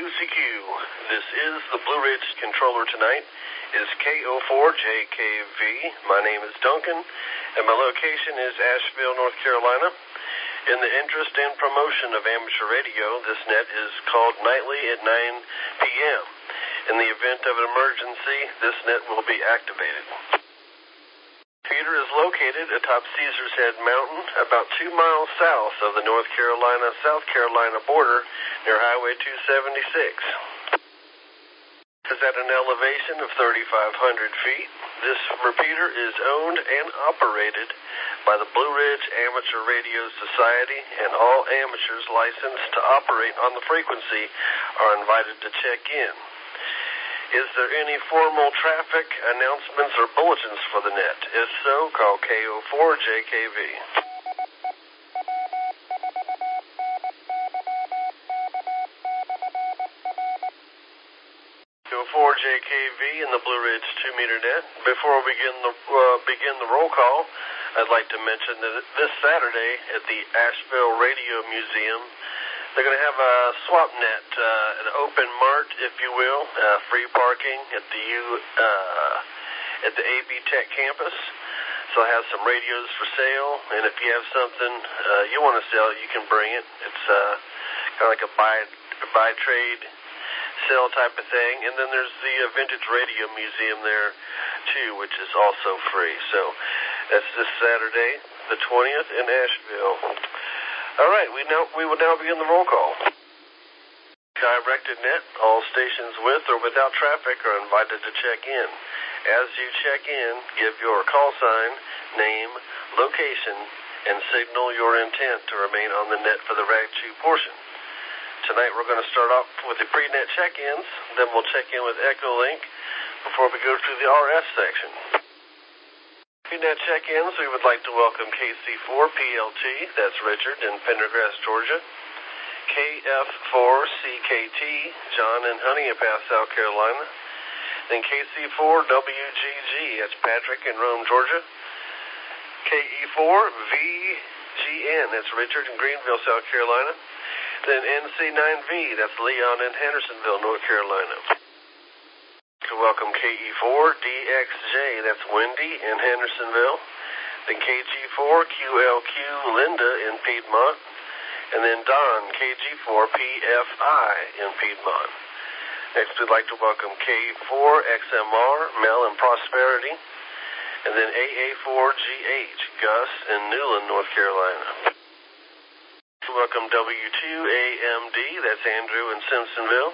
QCQ. This is the Blue Ridge controller tonight. Is KO4JKV. My name is Duncan, and my location is Asheville, North Carolina. In the interest and promotion of amateur radio, this net is called nightly at 9 p.m. In the event of an emergency, this net will be activated. Repeater is located atop Caesars Head Mountain, about 2 miles south of the North Carolina-South Carolina border near Highway 276. It's at an elevation of 3,500 feet. This repeater is owned and operated by the Blue Ridge Amateur Radio Society, and all amateurs licensed to operate on the frequency are invited to check in. Is there any formal traffic announcements or bulletins for the net? If so, call KO4JKV. KO4JKV in the Blue Ridge 2-meter net. Before we begin the roll call, I'd like to mention that this Saturday at the Asheville Radio Museum, they're going to have a swap net, an open mart, if you will, free parking at the AB Tech campus. So I have some radios for sale, and if you have something you want to sell, you can bring it. It's kind of like a buy trade sale type of thing. And then there's the Vintage Radio Museum there too, which is also free. So that's this Saturday, the 20th in Asheville. All right, we will now begin the roll call. Directed net, all stations with or without traffic are invited to check in. As you check in, give your call sign, name, location, and signal your intent to remain on the net for the Rag 2 portion. Tonight we're going to start off with the pre-net check-ins, then we'll check in with Echolink before we go through the RF section. Pre-net check-ins, we would like to welcome KC4PLT, that's Richard in Pendergrass, Georgia. KF4CKT, John in Honeypath, South Carolina. Then KC4WGG, that's Patrick in Rome, Georgia. KE4VGN, that's Richard in Greenville, South Carolina. Then NC9V, that's Leon in Hendersonville, North Carolina. To welcome KE4DXJ, that's Wendy in Hendersonville. Then KG4QLQ, Linda in Piedmont. And then Don, KG4PFI in Piedmont. Next, we'd like to welcome K4XMR, Mel in Prosperity. And then AA4GH, Gus in Newland, North Carolina. To welcome W2AMD, that's Andrew in Simpsonville.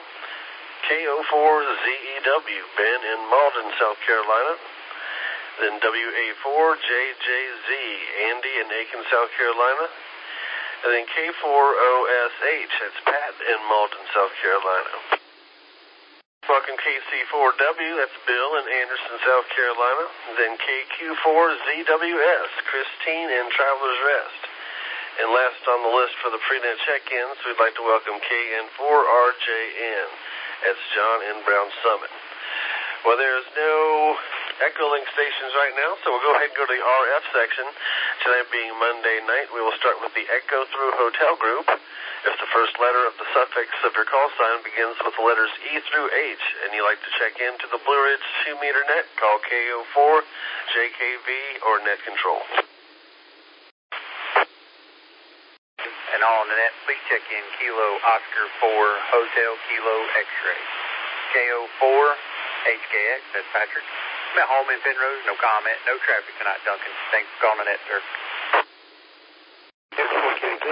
KO4ZEW, Ben in Malden, South Carolina. Then WA4JJZ, Andy in Aiken, South Carolina. And then K4OSH, that's Pat in Malden, South Carolina. Welcome KC4W, that's Bill in Anderson, South Carolina. Then KQ4ZWS, Christine in Traveler's Rest. And last on the list for the pre-net check-ins, we'd like to welcome KN4RJN. That's John in Brown Summit. Well, there's no Echolink stations right now, so we'll go ahead and go to the RF section. Tonight being Monday night, we will start with the Echo Through Hotel Group. If the first letter of the suffix of your call sign begins with the letters E through H, and you'd like to check into the Blue Ridge 2-meter net, call KO4JKV or Net Control. And all on the net, please check in Kilo Oscar 4 Hotel Kilo X-Ray. KO4 HKX, that's Patrick. I'm at home in Penrose, no comment, no traffic tonight, Duncan. Thanks for calling the net, sir. KV.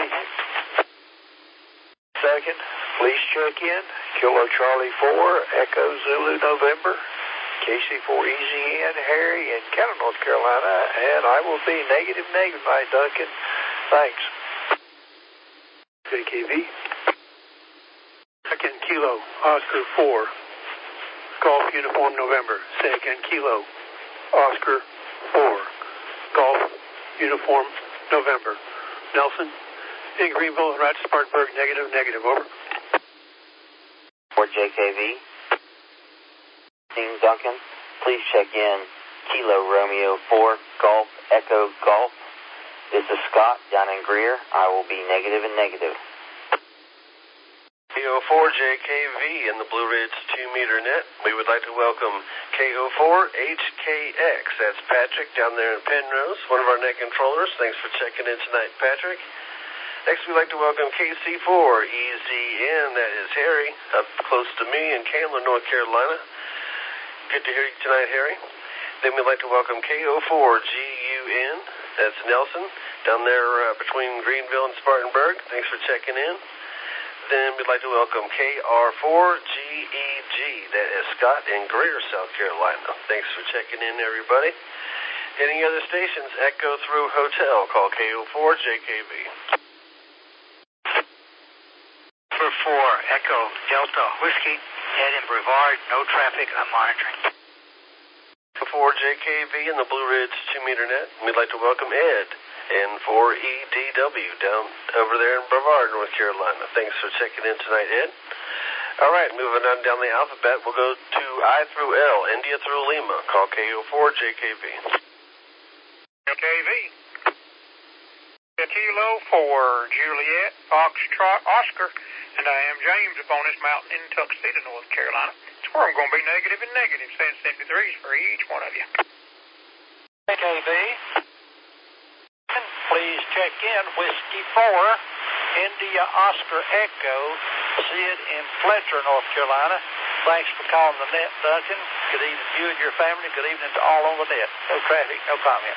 Second, please check in Kilo Charlie 4 Echo Zulu November. KC4EZN Harry in Canton, North Carolina, and I will be negative tonight, Duncan. Thanks. KV. Second Kilo Oscar 4 Golf Uniform November. Second Kilo Oscar 4 Golf Uniform November. Nelson in Greenville, Rochester, Spartanburg, negative, over. For JKV. Team Duncan, please check in Kilo Romeo 4 Golf Echo Golf. This is Scott down in Greer. I will be negative. KO4JKV in the Blue Ridge 2-meter net. We would like to welcome KO4HKX. That's Patrick down there in Penrose, one of our net controllers. Thanks for checking in tonight, Patrick. Next, we'd like to welcome KC4EZN. That is Harry, up close to me in Candler, North Carolina. Good to hear you tonight, Harry. Then we'd like to welcome KO4GUN. That's Nelson, down there between Greenville and Spartanburg. Thanks for checking in. Then we'd like to welcome KR4GEG. That is Scott in Greer, South Carolina. Thanks for checking in, everybody. Any other stations, Echo through Hotel, call KO4JKV. Number 4, Echo Delta Whiskey, head in Brevard, no traffic, I'm monitoring. 4JKV in the Blue Ridge 2-meter net. We'd like to welcome Ed and 4EDW down over there in Brevard, North Carolina. Thanks for checking in tonight, Ed. All right, moving on down the alphabet, we'll go to I through L, India through Lima. Call KO4JKV. JKV. Kilo 4, Juliet, Foxtrot, Oscar, and I am James upon this mountain in Tuxedo, North Carolina. It's where I'm going to be negative and negative, saying 73s for each one of you. JKV. Please check in Whiskey 4, India Oscar Echo, Sid in Fletcher, North Carolina. Thanks for calling the net, Duncan. Good evening to you and your family. Good evening to all on the net. No traffic, no comment.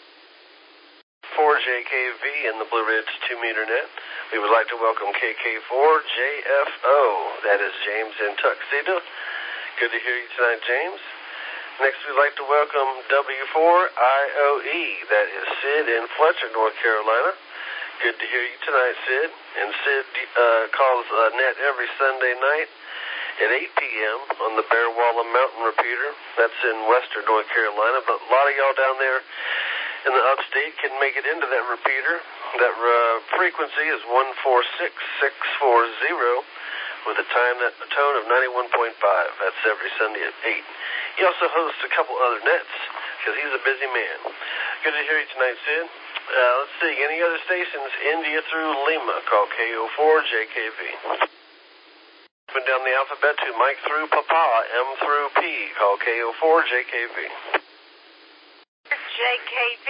4JKV in the Blue Ridge 2-meter net. We would like to welcome KK4JFO. That is James in Tuxedo. Good to hear you tonight, James. Next, we'd like to welcome W4IOE. That is Sid in Fletcher, North Carolina. Good to hear you tonight, Sid. And Sid calls net every Sunday night at 8 p.m. on the Bear Walla Mountain repeater. That's in western North Carolina. But a lot of y'all down there in the upstate can make it into that repeater. That frequency is 146640 with a tone of 91.5. That's every Sunday at 8. He also hosts a couple other nets because he's a busy man. Good to hear you tonight, Sid. Let's see, any other stations? India through Lima, call KO4JKV. Moving down the alphabet to Mike through Papa, M through P, call KO4JKV. JKV.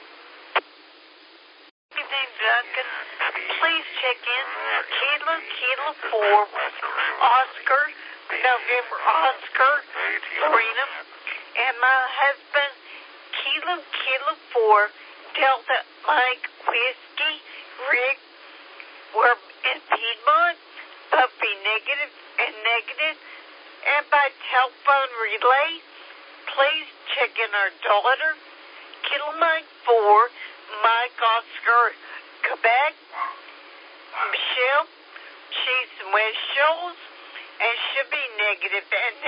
Good evening, Duncan. Please check in Kilo 4, Oscar, November Oscar, Lorena, and my husband, Kilo 4, Delta Mike Whiskey, Rick, we're in Piedmont, Puppy negative, and by telephone relay, please check in our daughter, Kilo Mike 4, Mike Oscar, Quebec, Michelle, she's in West Shoals, and she'll be negative.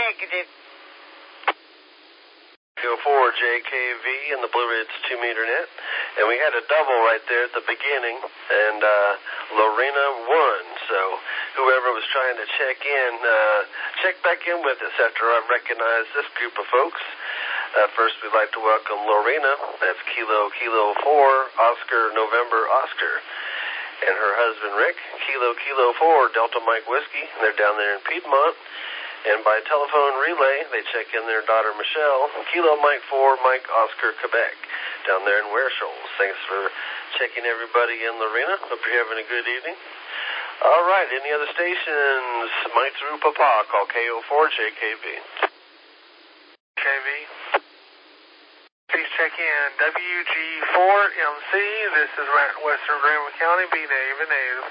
KO4JKV in the Blue Ridge 2-meter net. And we had a double right there at the beginning, and Lorena won. So whoever was trying to check in, check back in with us after I recognize this group of folks. First, we'd like to welcome Lorena. That's Kilo 4, Oscar, November, Oscar. And her husband, Rick, Kilo 4, Delta Mike Whiskey. And they're down there in Piedmont. And by telephone relay, they check in their daughter, Michelle, Kilo Mike 4, Mike Oscar, Quebec, down there in Ware Shoals. Thanks for checking everybody in, Lorena. Hope you're having a good evening. All right, any other stations? Mike through Papa, call KO4JKV. KV. Please check in WG4MC. This is Western Greenville County. Be native.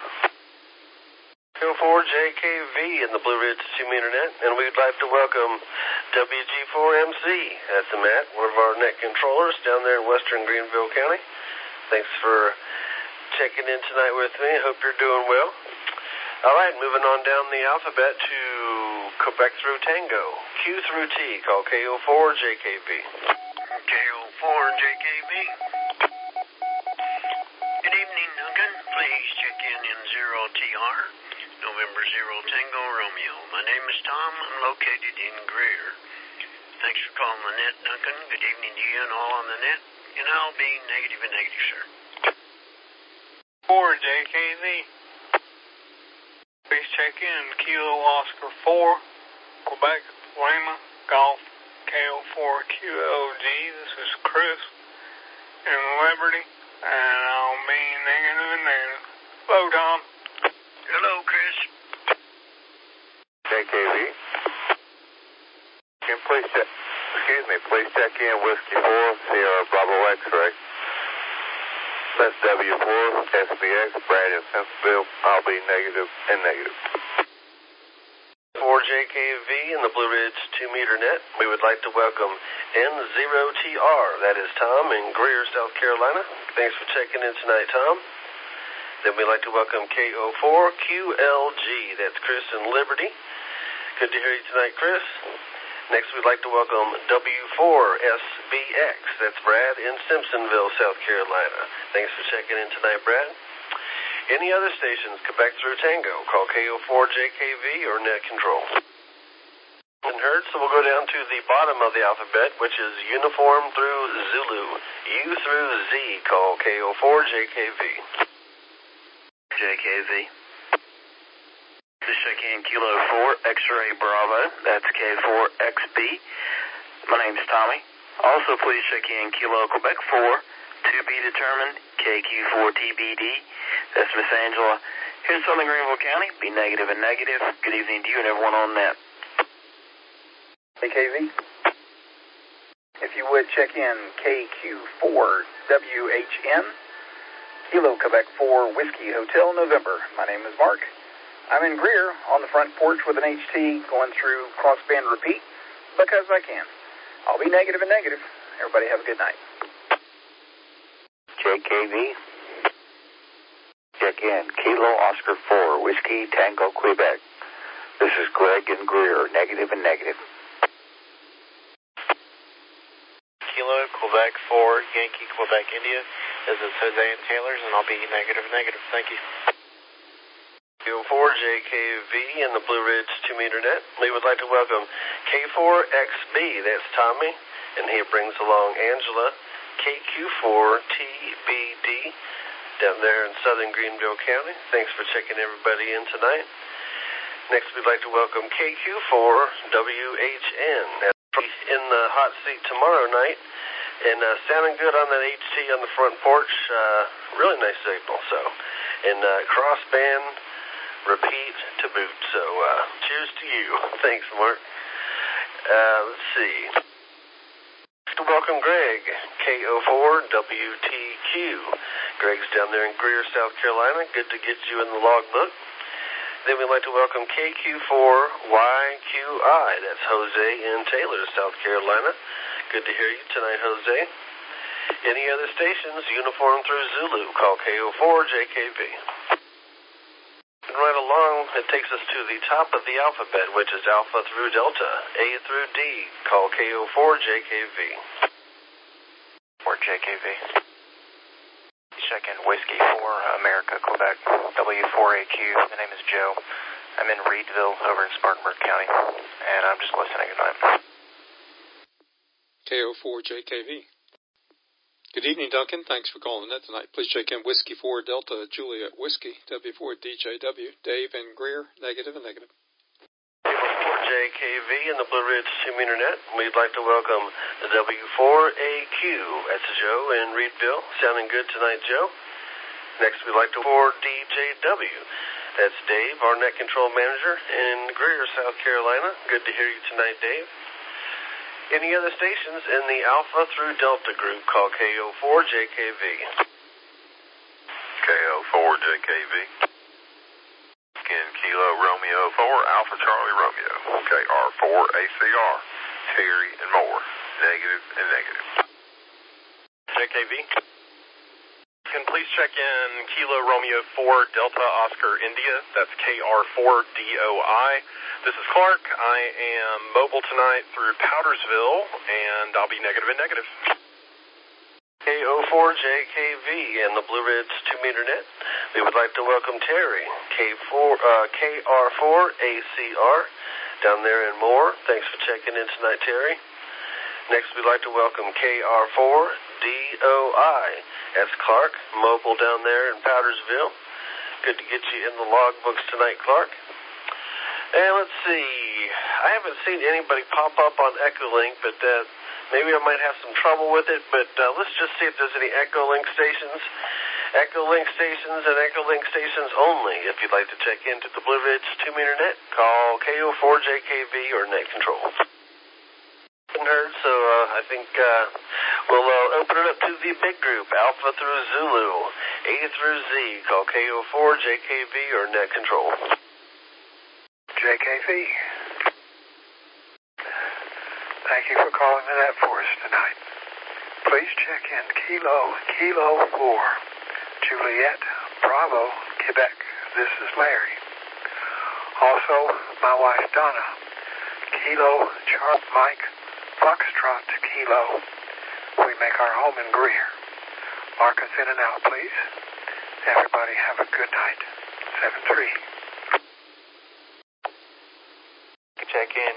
KO4JKV in the Blue Ridge 2-meter net, and we'd like to welcome WG4MC. That's Matt, one of our net controllers down there in Western Greenville County. Thanks for checking in tonight with me. Hope you're doing well. All right, moving on down the alphabet to Quebec through Tango, Q through T, call KO4JKV. KO4JKV. Good evening, Duncan. Please check in 0TR, November 0 Tango Romeo. My name is Tom. I'm located in Greer. Thanks for calling the net, Duncan. Good evening to you and all on the net. And I'll be negative, sir. 4JKV. please check in Kilo Oscar 4, Quebec, Lima, Golf, KO4QLG. This is Chris in Liberty, and I'll be negative and negative. Hello, Tom. Hello, Chris. JKV. Please check in Whiskey 4, Sierra Bravo X-ray. That's W4, SBX, Brad in Centerville. I'll be negative and negative. 4JKV in the Blue Ridge 2-meter net. We would like to welcome N0TR. That is Tom in Greer, South Carolina. Thanks for checking in tonight, Tom. Then we'd like to welcome KO4QLG. That's Chris in Liberty. Good to hear you tonight, Chris. Next, we'd like to welcome W4SBX. That's Brad in Simpsonville, South Carolina. Thanks for checking in tonight, Brad. Any other stations, Quebec through Tango, call KO4JKV or net control. And heard, so we'll go down to the bottom of the alphabet, which is uniform through Zulu. U through Z, call KO4JKV. JKV. Just check in Kilo 4, X-ray Bravo. That's K4XB. My name's Tommy. Also, please check in Kilo Quebec 4, to be determined, KQ4TBD. That's Miss Angela. Here in Southern Greenville County, be negative and negative. Good evening to you and everyone on net. KKV. If you would check in KQ4WHN, Kilo Quebec 4, Whiskey Hotel, November. My name is Mark. I'm in Greer on the front porch with an HT going through crossband repeat because I can. I'll be negative and negative. Everybody have a good night. JKV. Check in Kilo Oscar 4, Whiskey Tango, Quebec. This is Greg in Greer, negative and negative. Kilo Quebec 4, Yankee Quebec, India. This is Jose and Taylor's, and I'll be negative and negative. Thank you. K4JKV in the Blue Ridge 2-meter net. We would like to welcome K4XB. That's Tommy, and he brings along Angela. KQ4TBD down there in Southern Greenville County. Thanks for checking everybody in tonight. Next, we'd like to welcome KQ4WHN in the hot seat tomorrow night, and sounding good on that HT on the front porch. Really nice signal. So, and crossband repeat to boot. So, cheers to you. Thanks, Mark. Let's see. To welcome Greg, KO4WTQ. Greg's down there in Greer, South Carolina. Good to get you in the logbook. Then we'd like to welcome KQ4YQI. That's Jose in Taylor, South Carolina. Good to hear you tonight, Jose. Any other stations, uniform through Zulu, call KO4JKV. And right along, it takes us to the top of the alphabet, which is Alpha through Delta, A through D. Call KO4JKV. 4JKV. Check in Whiskey 4, America, Quebec, W4AQ. My name is Joe. I'm in Reedville over in Spartanburg County, and I'm just listening. Good night. KO4JKV. Good evening, Duncan. Thanks for calling in tonight. Please check in Whiskey 4 Delta Juliet Whiskey, W4DJW. Dave and Greer, negative and negative. 4JKV in the Blue Ridge 2-meter net. We'd like to welcome the W4AQ. That's Joe in Reedville. Sounding good tonight, Joe. Next, we'd like to 4DJW. That's Dave, our net control manager in Greer, South Carolina. Good to hear you tonight, Dave. Any other stations in the Alpha through Delta group, call KO4JKV. KO4JKV. In Kilo Romeo 4, Alpha Charlie Romeo. KR4ACR. Terry and Moore. Negative and negative. JKV. Can please check in Kilo Romeo 4 Delta Oscar India. That's KR4DOI. This is Clark. I am mobile tonight through Powdersville, and I'll be negative and negative. KO4JKV and the Blue Ridge 2-meter net. We would like to welcome Terry, KR4ACR, down there in Moore. Thanks for checking in tonight, Terry. Next, we'd like to welcome KR4DOI. That's Clark, mobile down there in Powdersville. Good to get you in the logbooks tonight, Clark. And let's see, I haven't seen anybody pop up on Echolink, but maybe I might have some trouble with it, but let's just see if there's any Echolink stations. Echolink stations and Echolink stations only. If you'd like to check into the Blue Ridge 2-meter net, call KO4JKV or net control. Heard, so I think we'll open it up to the big group, Alpha through Zulu, A through Z. Call KO4JKV or net control. JKV. Thank you for calling the net for us tonight. Please check in Kilo 4, Juliet, Bravo, Quebec. This is Larry. Also, my wife Donna, Kilo, Charles Mike, Foxtrot, Kilo. We make our home in Greer. Mark us in and out, please. Everybody have a good night. 7-3. Check in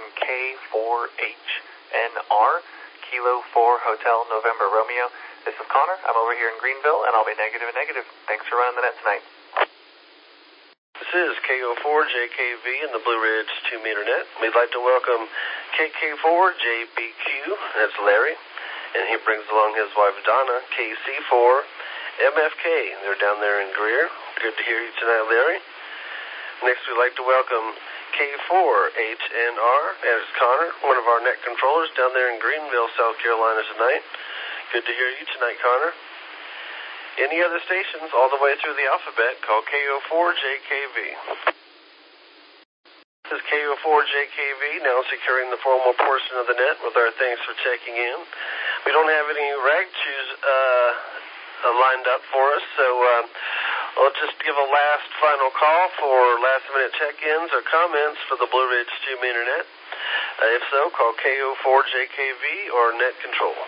K4HNR, Kilo 4 Hotel November Romeo. This is Connor. I'm over here in Greenville, and I'll be negative and negative. Thanks for running the net tonight. This is KO4JKV in the Blue Ridge 2-meter net. We'd like to welcome KK4JBQ, that's Larry, and he brings along his wife Donna, KC4MFK. They're down there in Greer. Good to hear you tonight, Larry. Next, we'd like to welcome K4HNR, and it's Connor, one of our net controllers down there in Greenville, South Carolina tonight. Good to hear you tonight, Connor. Any other stations all the way through the alphabet, call KO4JKV. This is KO4JKV, now securing the formal portion of the net with our thanks for checking in. We don't have any rag chews lined up for us, so I'll just give a last final call for last-minute check-ins or comments for the Blue Ridge 2-meter net. If so, call KO4JKV or net control.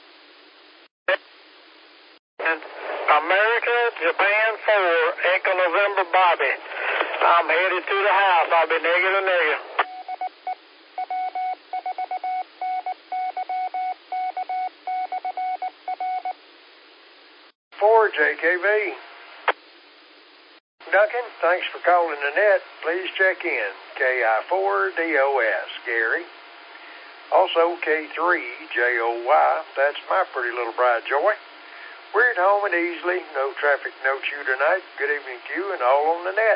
America, Japan 4, Echo November Bobby. I'm headed to the house. I'll be negative. 4 JKV. Duncan, thanks for calling the net. Please check in. KI4DOS, Gary. Also K3JOY, that's my pretty little bride, Joy. We're at home and easily. No traffic, no chew tonight. Good evening to you and all on the net.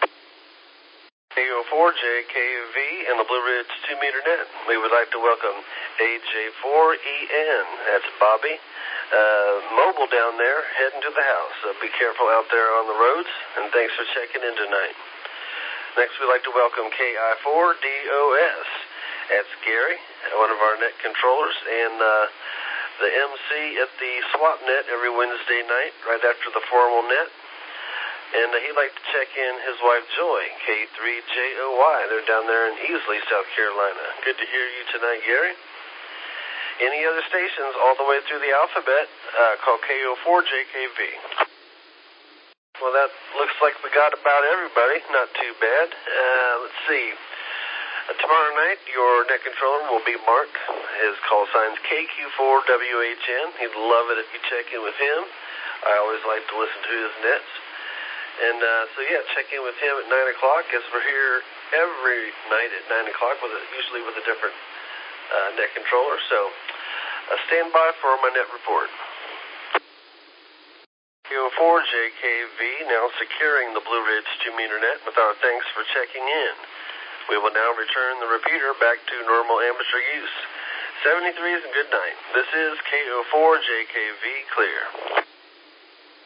KO4JKV and the Blue Ridge 2-meter net. We would like to welcome AJ4EN. That's Bobby. Mobile down there, heading to the house. So be careful out there on the roads, and thanks for checking in tonight. Next, we'd like to welcome KI4DOS. That's Gary, one of our net controllers, and the MC at the swap net every Wednesday night, right after the formal net. And he'd like to check in his wife, Joy, K3JOY. They're down there in Easley, South Carolina. Good to hear you tonight, Gary. Any other stations all the way through the alphabet, call KO4JKV. Well, that looks like we got about everybody. Not too bad. Let's see. Tomorrow night, your net controller will be Mark. His call sign's KQ4WHN. He'd love it if you check in with him. I always like to listen to his nets. And so, yeah, check in with him at 9 o'clock, as we're here every night at 9 o'clock, usually with a different net controller. So stand by for my net report. KO4JKV now securing the Blue Ridge 2-meter net with our thanks for checking in. We will now return the repeater back to normal amateur use. 73s and good night. This is KO4JKV clear.